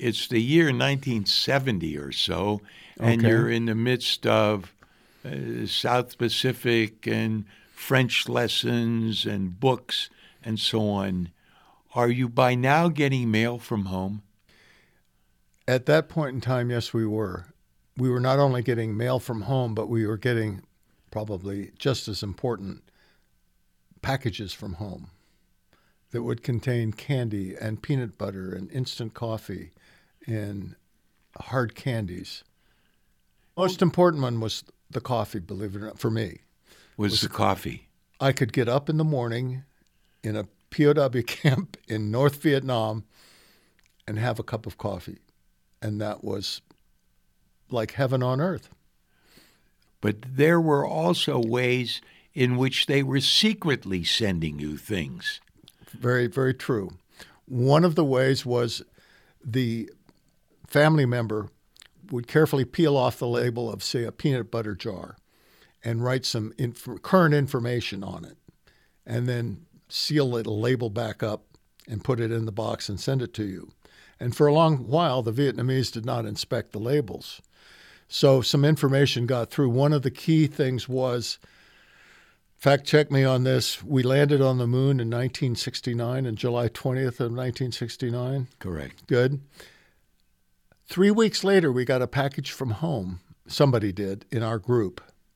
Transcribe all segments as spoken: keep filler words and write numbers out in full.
it's the year nineteen seventy or so, and Okay. you're in the midst of uh, South Pacific and French lessons and books and so on. Are you by now getting mail from home? At that point in time, yes, we were. We were not only getting mail from home, but we were getting, probably just as important, packages from home that would contain candy and peanut butter and instant coffee and hard candies. Most important one was the coffee, believe it or not, for me. Was, Was the coffee? I could get up in the morning in a P O W camp in North Vietnam and have a cup of coffee. And that was like heaven on earth. But there were also ways in which they were secretly sending you things. Very, very true. One of the ways was the family member would carefully peel off the label of, say, a peanut butter jar and write some inf- current information on it, and then seal it, label back up, and put it in the box and send it to you. And for a long while, the Vietnamese did not inspect the labels. So some information got through. One of the key things was, fact check me on this, we landed on the moon in nineteen sixty-nine, on July twentieth of nineteen sixty-nine. Correct. Good. Three weeks later, we got a package from home. Somebody did in our group.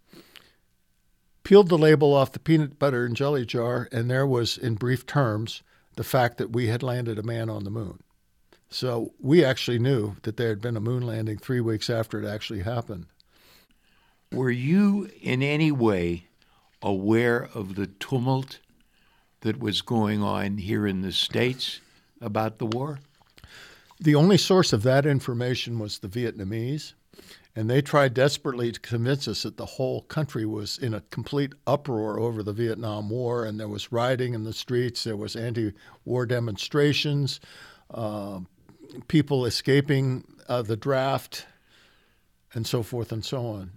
Peeled the label off the peanut butter and jelly jar, and there was, in brief terms, the fact that we had landed a man on the moon. So we actually knew that there had been a moon landing three weeks after it actually happened. Were you in any way aware of the tumult that was going on here in the States about the war? The only source of that information was the Vietnamese, and they tried desperately to convince us that the whole country was in a complete uproar over the Vietnam War, and there was rioting in the streets, there was anti-war demonstrations, uh, people escaping uh, the draft, and so forth and so on.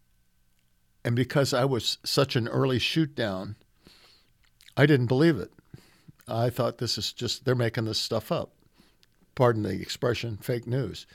And because I was such an early shoot down, I didn't believe it. I thought this is just, they're making this stuff up. Pardon the expression, fake news.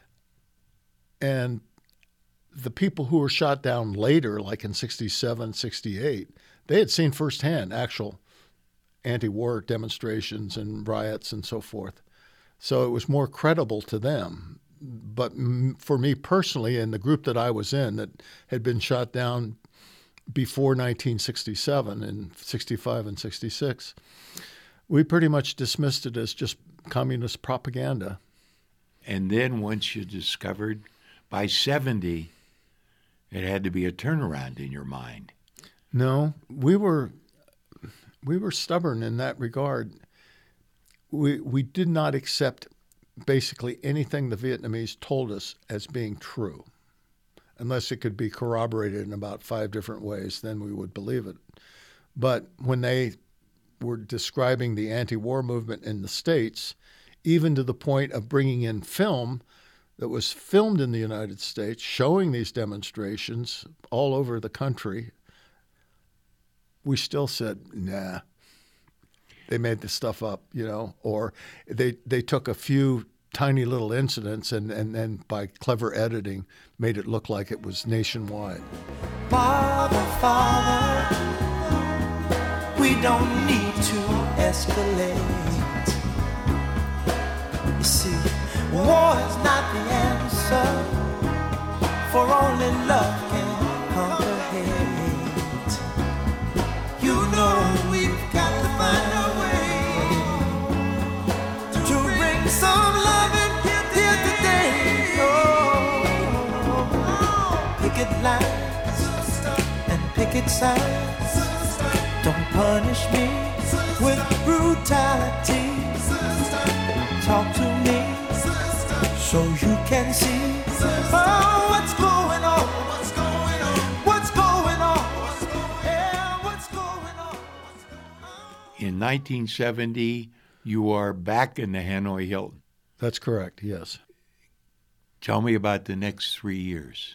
And the people who were shot down later, like in sixty-seven, sixty-eight, they had seen firsthand actual anti-war demonstrations and riots and so forth. So it was more credible to them. But for me personally, and the group that I was in that had been shot down before nineteen sixty-seven, in sixty-five and sixty-six, we pretty much dismissed it as just communist propaganda. And then once you discovered, by seventy, it had to be a turnaround in your mind. No, we were we were stubborn in that regard. We we did not accept basically anything the Vietnamese told us as being true, unless it could be corroborated in about five different ways. Then we would believe it. But when they were describing the anti-war movement in the States, even to the point of bringing in film that was filmed in the United States, showing these demonstrations all over the country, we still said, nah, they made this stuff up, you know, or they they took a few tiny little incidents and, and then by clever editing made it look like it was nationwide. Father, Father, we don't need to escalate. You see, war is not the answer, for only love can conquer hate. You know we've got to find a way to bring some love in here today. Oh, picket lines and picket signs don't punish me with brutality. Talk to me so you can see oh, what's going on, what's going on, what's going on, yeah, what's going on. In nineteen seventy, you are back in the Hanoi Hilton. That's correct, yes. Tell me about the next three years.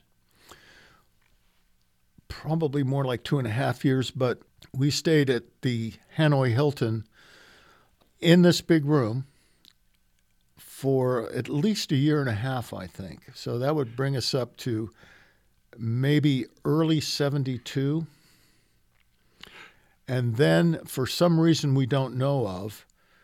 Probably more like two and a half years, but we stayed at the Hanoi Hilton in this big room for at least a year and a half, I think. So that would bring us up to maybe early seventy-two. And then, for some reason we don't know of,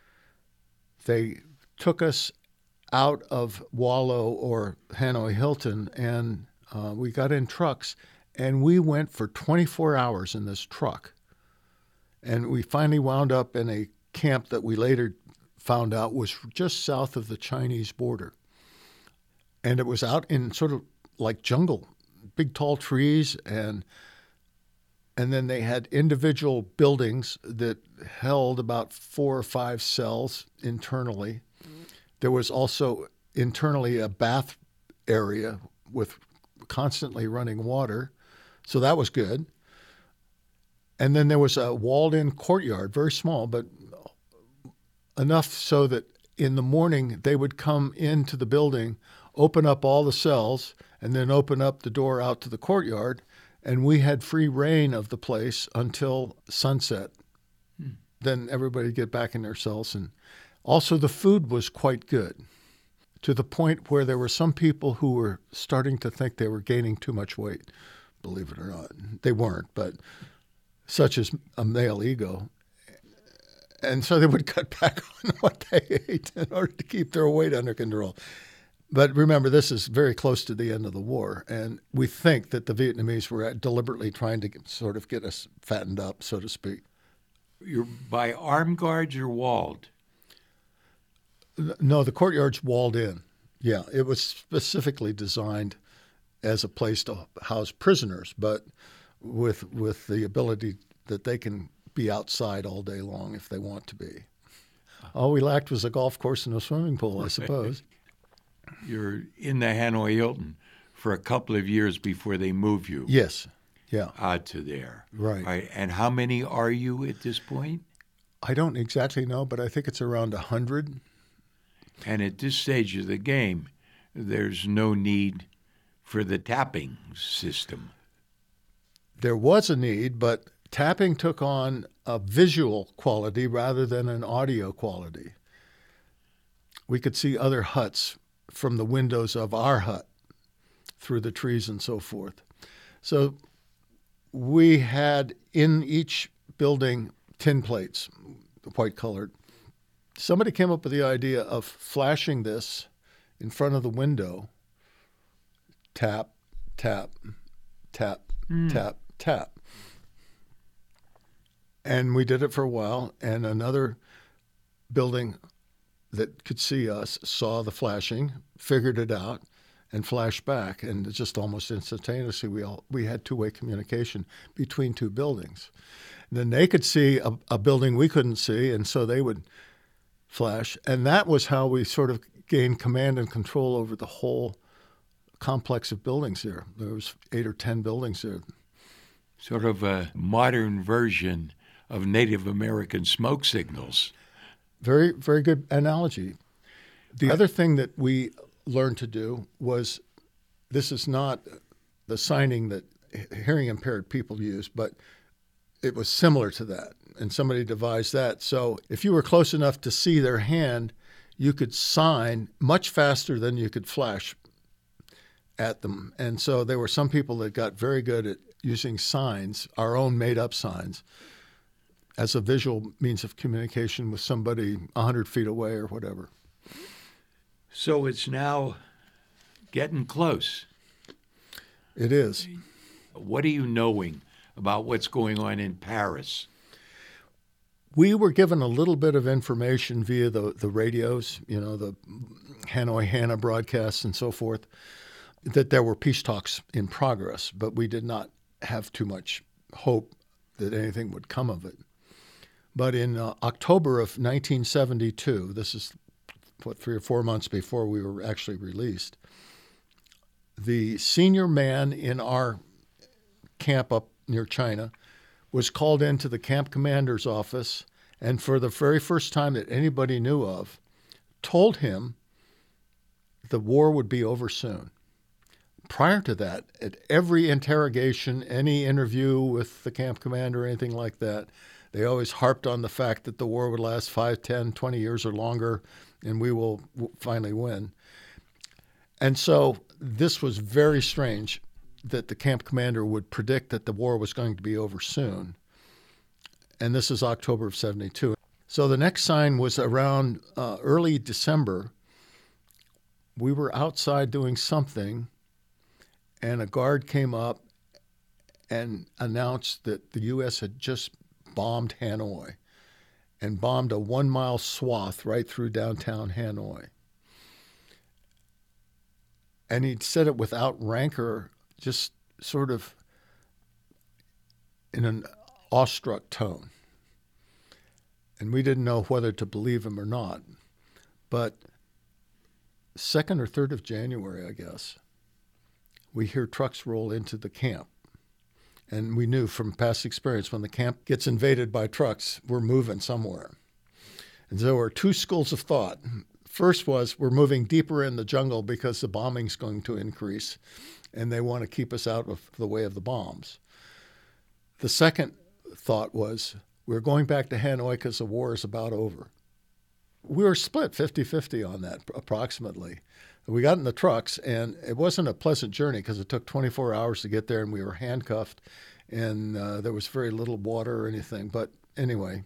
they took us out of Wallow or Hanoi Hilton, and uh, we got in trucks, and we went for twenty-four hours in this truck. And we finally wound up in a camp that we later found out was just south of the Chinese border. And it was out in sort of like jungle, big tall trees, and and then they had individual buildings that held about four or five cells internally. There was also internally a bath area with constantly running water, so that was good. And then there was a walled-in courtyard, very small, but enough so that in the morning they would come into the building, open up all the cells, and then open up the door out to the courtyard, and we had free reign of the place until sunset. Hmm. Then everybody would get back in their cells. And also the food was quite good, to the point where there were some people who were starting to think they were gaining too much weight, believe it or not. They weren't, but such is a male ego. And so they would cut back on what they ate in order to keep their weight under control. But remember, this is very close to the end of the war, and we think that the Vietnamese were deliberately trying to get, sort of get us fattened up, so to speak. You're by armed guards or walled? No, the courtyard's walled in. Yeah, it was specifically designed as a place to house prisoners, but with with the ability that they can be outside all day long if they want to be. All we lacked was a golf course and a swimming pool, I suppose. You're in the Hanoi Hilton for a couple of years before they move you. Yes, yeah. Out to there. Right. right. And how many are you at this point? I don't exactly know, but I think it's around one hundred. And at this stage of the game, there's no need for the tapping system. There was a need, but tapping took on a visual quality rather than an audio quality. We could see other huts from the windows of our hut through the trees and so forth. So we had in each building tin plates, white colored. Somebody came up with the idea of flashing this in front of the window. Tap, tap, tap, mm. tap, tap. And we did it for a while, and another building that could see us saw the flashing, figured it out, and flashed back. And just almost instantaneously, we all we had two-way communication between two buildings. And then they could see a, a building we couldn't see, and so they would flash. And that was how we sort of gained command and control over the whole complex of buildings there. There was eight or ten buildings there. Sort of a modern version of Native American smoke signals. Very, very good analogy. The other thing that we learned to do was, this is not the signing that hearing impaired people use, but it was similar to that, and somebody devised that. So if you were close enough to see their hand, you could sign much faster than you could flash at them. And so there were some people that got very good at using signs, our own made-up signs, as a visual means of communication with somebody one hundred feet away or whatever. So it's now getting close. It is. What are you knowing about what's going on in Paris? We were given a little bit of information via the, the radios, you know, the Hanoi Hana broadcasts and so forth, that there were peace talks in progress, but we did not have too much hope that anything would come of it. But in uh, October of nineteen seventy-two, this is what, three or four months before we were actually released, the senior man in our camp up near China was called into the camp commander's office, and for the very first time that anybody knew of, told him the war would be over soon. Prior to that, at every interrogation, any interview with the camp commander or anything like that, they always harped on the fact that the war would last five, ten, twenty years or longer, and we will w- finally win. And so this was very strange that the camp commander would predict that the war was going to be over soon. And this is October of seventy-two. So the next sign was around uh, early December. We were outside doing something, and a guard came up and announced that the U S had just bombed Hanoi and bombed a one-mile swath right through downtown Hanoi. And he'd said it without rancor, just sort of in an awestruck tone. And we didn't know whether to believe him or not. But second or third of January, I guess, we hear trucks roll into the camp. And we knew from past experience, when the camp gets invaded by trucks, we're moving somewhere. And so there were two schools of thought. First was, we're moving deeper in the jungle because the bombing's going to increase, and they want to keep us out of the way of the bombs. The second thought was, we're going back to Hanoi because the war is about over. We were split fifty-fifty on that, approximately. We got in the trucks, and it wasn't a pleasant journey because it took twenty-four hours to get there, and we were handcuffed, and uh, there was very little water or anything. But anyway,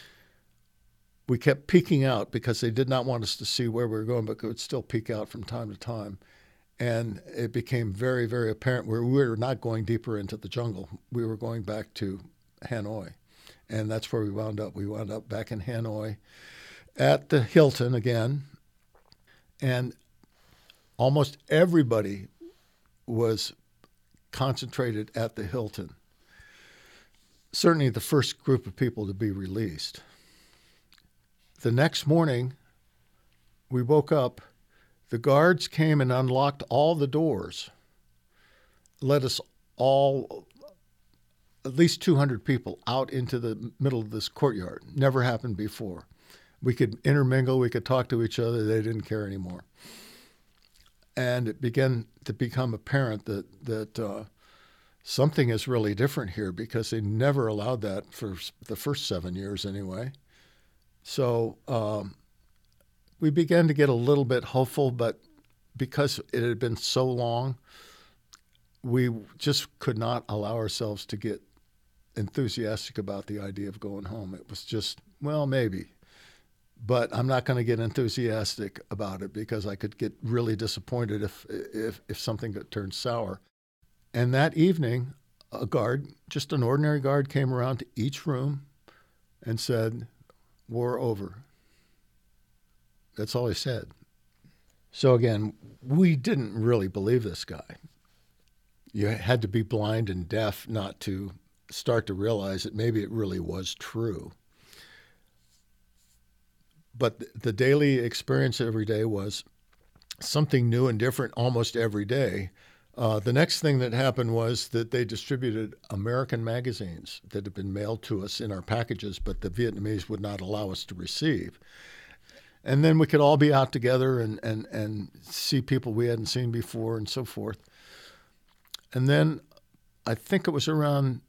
we kept peeking out because they did not want us to see where we were going, but could still peek out from time to time. And it became very, very apparent where we were not going deeper into the jungle. We were going back to Hanoi, and that's where we wound up. We wound up back in Hanoi at the Hilton again, and almost everybody was concentrated at the Hilton. Certainly the first group of people to be released. The next morning, we woke up. The guards came and unlocked all the doors, let us all, at least two hundred people, out into the middle of this courtyard. Never happened before. We could intermingle, we could talk to each other. They didn't care anymore. And it began to become apparent that that uh, something is really different here, because they never allowed that for the first seven years anyway. So um, we began to get a little bit hopeful, but because it had been so long, we just could not allow ourselves to get enthusiastic about the idea of going home. It was just, well, maybe. But I'm not going to get enthusiastic about it, because I could get really disappointed if, if, if something got turned sour. And that evening, a guard, just an ordinary guard, came around to each room and said, "War over." That's all he said. So again, we didn't really believe this guy. You had to be blind and deaf not to start to realize that maybe it really was true. But the daily experience every day was something new and different almost every day. Uh, the next thing that happened was that they distributed American magazines that had been mailed to us in our packages, but the Vietnamese would not allow us to receive. And then we could all be out together and, and, and see people we hadn't seen before and so forth. And then I think it was around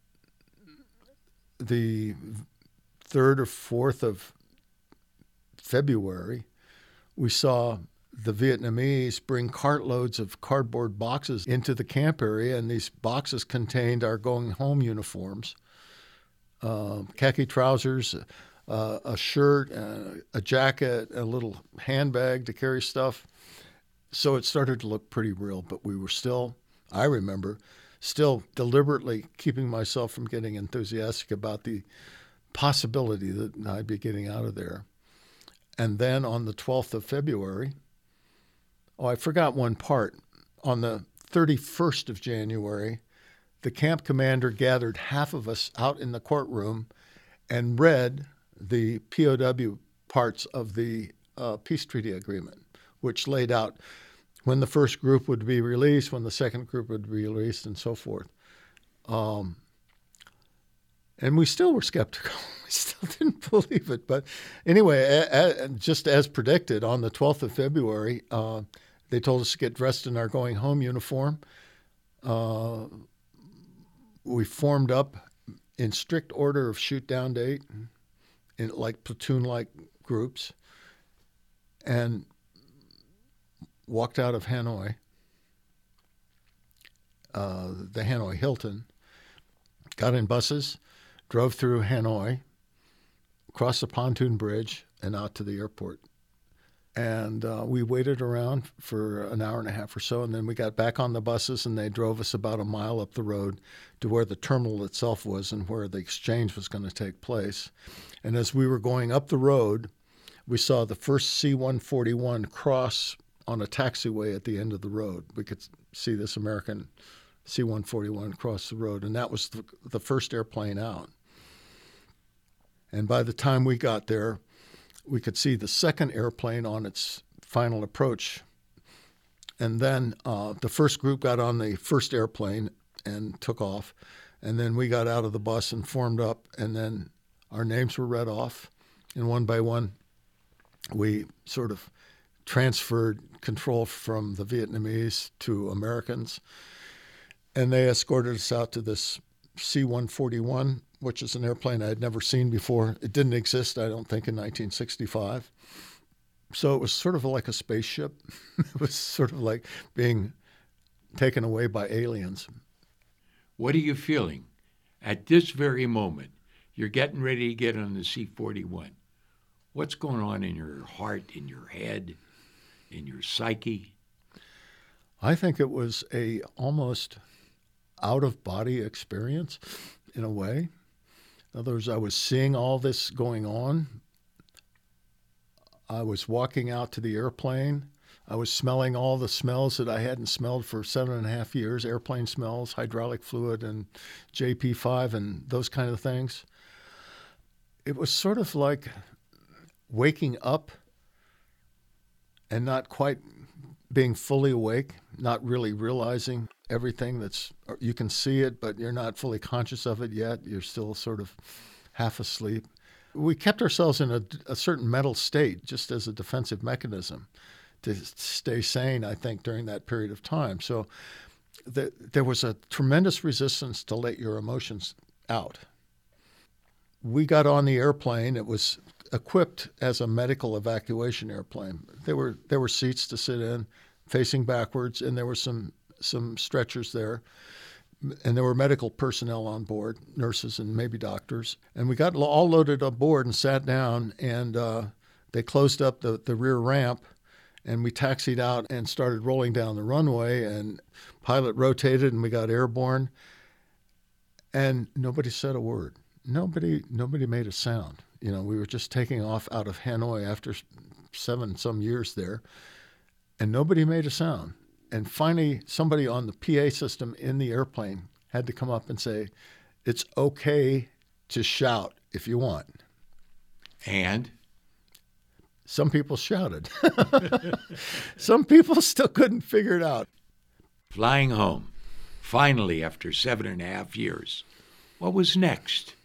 the third or fourth of February, we saw the Vietnamese bring cartloads of cardboard boxes into the camp area, and these boxes contained our going home uniforms, uh, khaki trousers, uh, a shirt, uh, a jacket, a little handbag to carry stuff. So it started to look pretty real, but we were still, I remember, still deliberately keeping myself from getting enthusiastic about the possibility that I'd be getting out of there. And then on the twelfth of February, oh, I forgot one part. On the thirty-first of January, the camp commander gathered half of us out in the courtroom and read the P O W parts of the uh, peace treaty agreement, which laid out when the first group would be released, when the second group would be released, and so forth. Um, and we still were skeptical. We still didn't believe it. But anyway, a, a, just as predicted, on the twelfth of February, uh, they told us to get dressed in our going home uniform. Uh, we formed up in strict order of shoot down date, in like platoon-like groups. and walked out of Hanoi, uh, the Hanoi Hilton, got in buses, drove through Hanoi, crossed the pontoon bridge, and out to the airport. And uh, we waited around for an hour and a half or so, and then we got back on the buses, and they drove us about a mile up the road to where the terminal itself was and where the exchange was going to take place. And as we were going up the road, we saw the first C one forty-one cross on a taxiway at the end of the road. We could see this American C one forty-one cross the road, and that was the, the first airplane out. And by the time we got there, we could see the second airplane on its final approach. And then uh, the first group got on the first airplane and took off. And then we got out of the bus and formed up, and then our names were read off. And one by one, we sort of transferred control from the Vietnamese to Americans. And they escorted us out to this C one forty-one, which is an airplane I had never seen before. It didn't exist, I don't think, in nineteen sixty-five. So it was sort of like a spaceship. It was sort of like being taken away by aliens. What are you feeling at this very moment? You're getting ready to get on the C forty-one. What's going on in your heart, in your head, in your psyche? I think it was a almost out-of-body experience in a way. In other words, I was seeing all this going on. I was walking out to the airplane. I was smelling all the smells that I hadn't smelled for seven and a half years, airplane smells, hydraulic fluid and J P five and those kind of things. It was sort of like waking up and not quite being fully awake, not really realizing everything that's, you can see it, but you're not fully conscious of it yet. You're still sort of half asleep. We kept ourselves in a, a certain mental state just as a defensive mechanism to stay sane, I think, during that period of time. So the, there was a tremendous resistance to let your emotions out. We got on the airplane. It was equipped as a medical evacuation airplane. There were there were seats to sit in, facing backwards, and there were some some stretchers there, and there were medical personnel on board, nurses and maybe doctors. And we got all loaded aboard and sat down, and uh, they closed up the, the rear ramp, and we taxied out and started rolling down the runway, and pilot rotated, and we got airborne, and nobody said a word. Nobody nobody made a sound. You know, we were just taking off out of Hanoi after seven some years there, and nobody made a sound. And finally, somebody on the P A system in the airplane had to come up and say, "It's okay to shout if you want." And? Some people shouted. Some people still couldn't figure it out. Flying home, finally, after seven and a half years. What was next?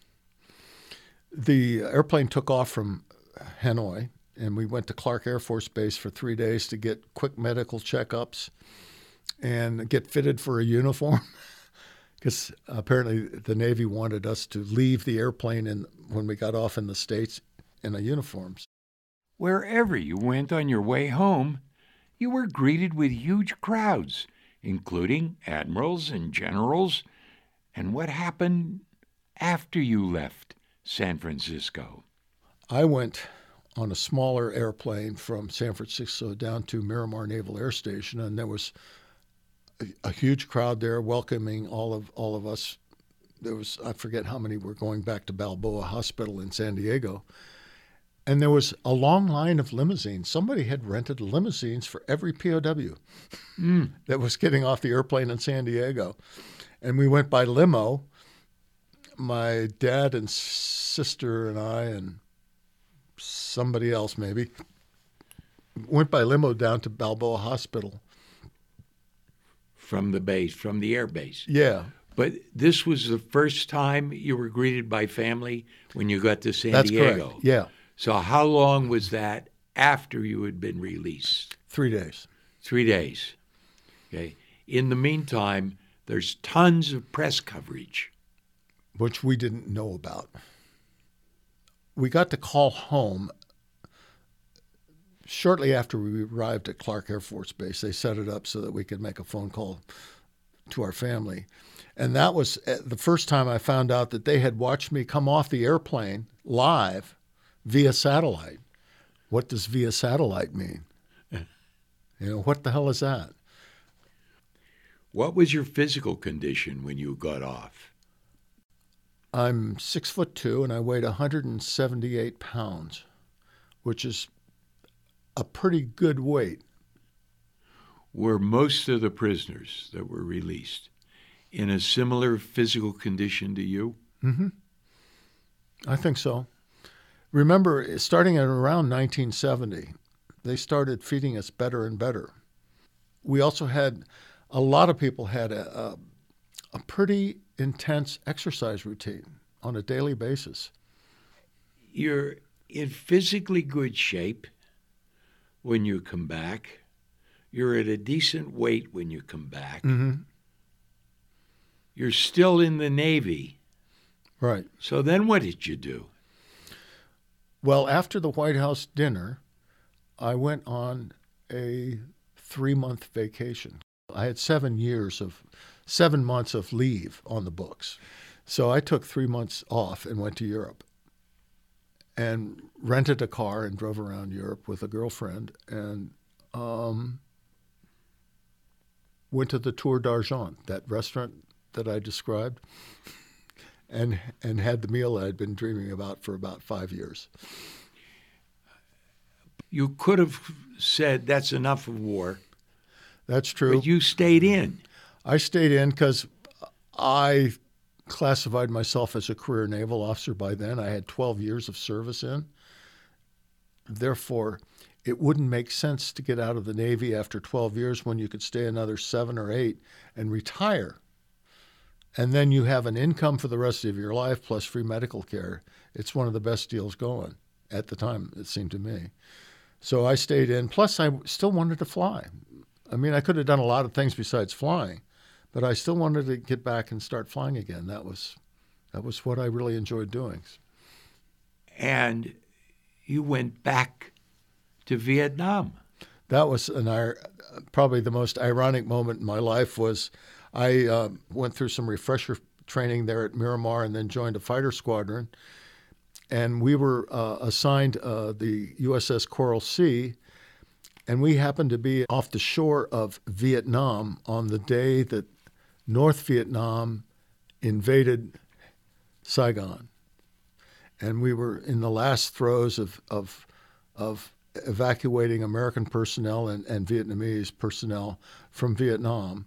The airplane took off from Hanoi, and we went to Clark Air Force Base for three days to get quick medical checkups and get fitted for a uniform, because apparently the Navy wanted us to leave the airplane in, when we got off in the States in a uniforms. Wherever you went on your way home, you were greeted with huge crowds, including admirals and generals. And what happened after you left San Francisco? I went on a smaller airplane from San Francisco down to Miramar Naval Air Station, and there was a, a huge crowd there welcoming all of all of us. There was, I forget how many were going back to Balboa Hospital in San Diego. And there was a long line of limousines. Somebody had rented limousines for every P O W mm. that was getting off the airplane in San Diego. And we went by limo. My dad and sister and I and somebody else maybe went by limo down to Balboa Hospital. From the base, from the air base. Yeah. But this was the first time you were greeted by family when you got to San That's Diego. Correct. Yeah. So how long was that after you had been released? Three days. Three days. Okay. In the meantime, there's tons of press coverage. Which we didn't know about. We got to call home shortly after we arrived at Clark Air Force Base, they set it up so that we could make a phone call to our family. And that was the first time I found out that they had watched me come off the airplane live via satellite. What does via satellite mean? You know, what the hell is that? What was your physical condition when you got off? I'm six foot two and I weighed one hundred seventy-eight pounds, which is a pretty good weight. Were most of the prisoners that were released in a similar physical condition to you? Mm-hmm. I think so. Remember, starting at around nineteen seventy, they started feeding us better and better. We also had, a lot of people had a, a, a pretty intense exercise routine on a daily basis. You're in physically good shape when you come back. You're at a decent weight when you come back. Mm-hmm. You're still in the Navy. Right. So then what did you do? Well, after the White House dinner, I went on a three-month vacation. I had seven years of, seven months of leave on the books. So I took three months off and went to Europe and rented a car and drove around Europe with a girlfriend and um, went to the Tour d'Argent, that restaurant that I described, and and had the meal I'd been dreaming about for about five years. You could have said, that's enough of war. That's true. But you stayed in. I stayed in because I classified myself as a career naval officer by then. I had twelve years of service in. Therefore, it wouldn't make sense to get out of the Navy after twelve years when you could stay another seven or eight and retire. And then you have an income for the rest of your life plus free medical care. It's one of the best deals going at the time, it seemed to me. So I stayed in. Plus, I still wanted to fly. I mean, I could have done a lot of things besides flying, but I still wanted to get back and start flying again. That was, that was what I really enjoyed doing. And you went back to Vietnam. That was an probably the most ironic moment in my life. Was I uh, went through some refresher training there at Miramar and then joined a fighter squadron. And we were uh, assigned uh, the U S S Coral Sea, and we happened to be off the shore of Vietnam on the day that North Vietnam invaded Saigon. And we were in the last throes of of, of evacuating American personnel and, and Vietnamese personnel from Vietnam.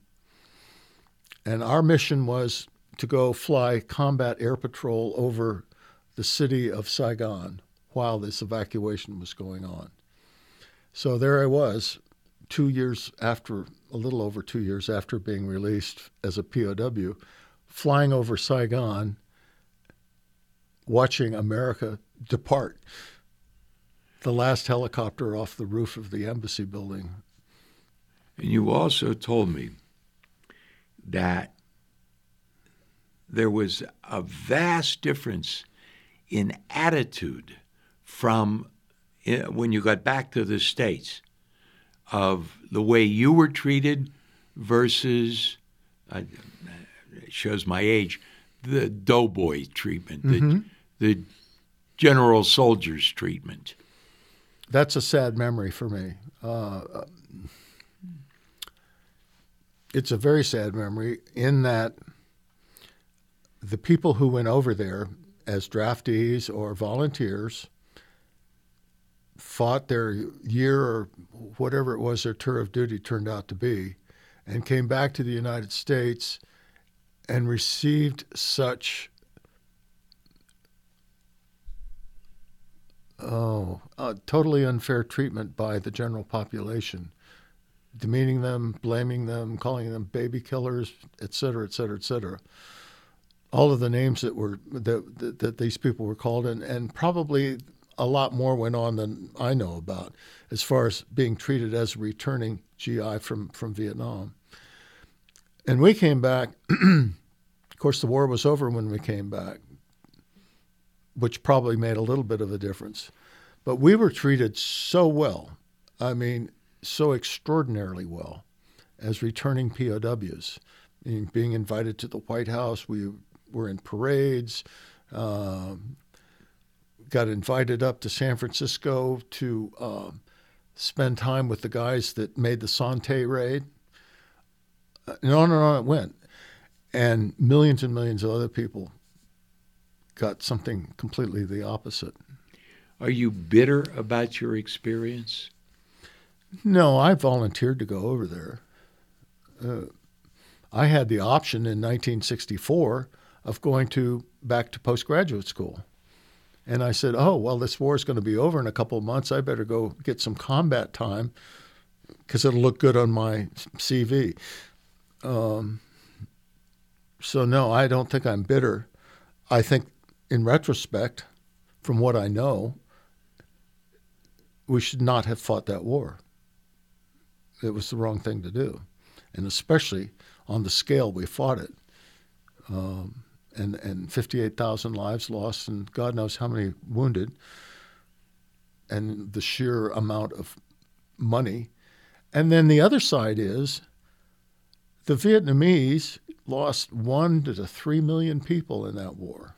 And our mission was to go fly combat air patrol over the city of Saigon while this evacuation was going on. So there I was, two years after, a little over two years after being released as a P O W, flying over Saigon, watching America depart. The last helicopter off the roof of the embassy building. And you also told me that there was a vast difference in attitude from when you got back to the States of the way you were treated versus, uh, it shows my age, the doughboy treatment, mm-hmm. the, the general soldier's treatment. That's a sad memory for me. Uh, it's a very sad memory in that the people who went over there as draftees or volunteers fought their year or whatever it was their tour of duty turned out to be, and came back to the United States and received such oh, uh, totally unfair treatment by the general population, demeaning them, blaming them, calling them baby killers, et cetera, et cetera, et cetera. All of the names that were that, that, that these people were called, and, and probably a lot more went on than I know about as far as being treated as a returning G I from, from Vietnam. And we came back. Of course, the war was over when we came back, which probably made a little bit of a difference. But we were treated so well I mean, so extraordinarily well as returning P O Ws. I mean, being invited to the White House, we were in parades, um, got invited up to San Francisco to uh, spend time with the guys that made the Sante raid. And on and on it went. And millions and millions of other people got something completely the opposite. Are you bitter about your experience? No, I volunteered to go over there. Uh, I had the option in nineteen sixty-four of going to back to postgraduate school. And I said, oh, well, this war is going to be over in a couple of months. I better go get some combat time because it'll look good on my C V. Um, so, no, I don't think I'm bitter. I think, in retrospect, from what I know, we should not have fought that war. It was the wrong thing to do, and especially on the scale we fought it. Um, and, and fifty-eight thousand lives lost and God knows how many wounded, and the sheer amount of money. And then the other side is the Vietnamese lost one to three million people in that war.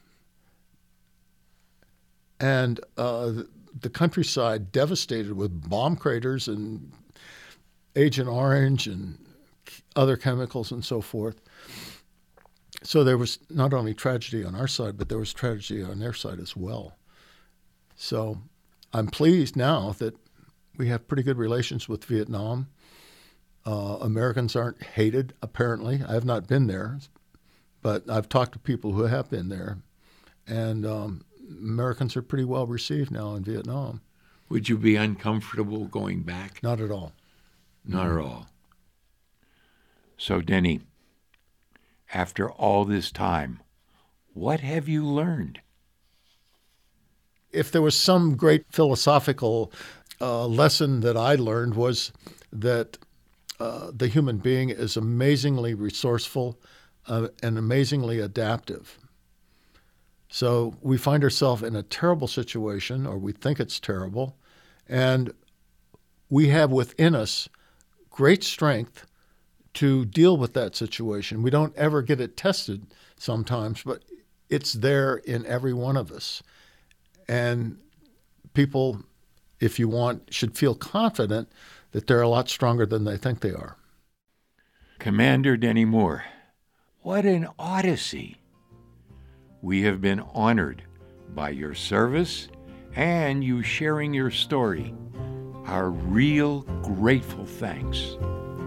And uh, the, the countryside devastated with bomb craters and Agent Orange and other chemicals and so forth. So there was not only tragedy on our side, but there was tragedy on their side as well. So I'm pleased now that we have pretty good relations with Vietnam. Uh, Americans aren't hated, apparently. I have not been there, but I've talked to people who have been there. And um, Americans are pretty well received now in Vietnam. Would you be uncomfortable going back? Not at all. Not at all. So, Denny, after all this time, what have you learned? If there was some great philosophical uh, lesson that I learned was that uh, the human being is amazingly resourceful uh, and amazingly adaptive. So we find ourselves in a terrible situation, or we think it's terrible, and we have within us great strength to deal with that situation. We don't ever get it tested sometimes, but it's there in every one of us. And people, if you want, should feel confident that they're a lot stronger than they think they are. Commander Denny Moore, what an odyssey. We have been honored by your service and you sharing your story. Our real grateful thanks.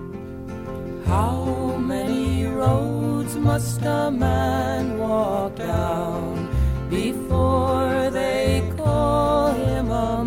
How many roads must a man walk down before they call him a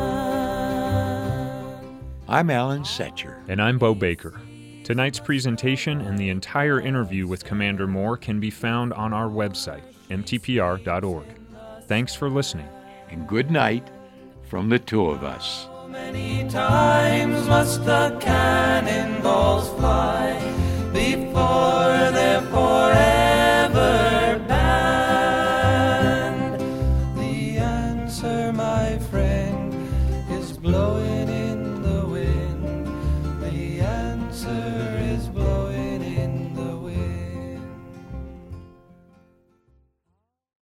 man? I'm Alan Setcher. And I'm Bo Baker. Tonight's presentation and the entire interview with Commander Moore can be found on our website, m t p r dot org. Thanks for listening. And good night from the two of us. How many times must the cannonballs fly before they're forever banned? The answer, my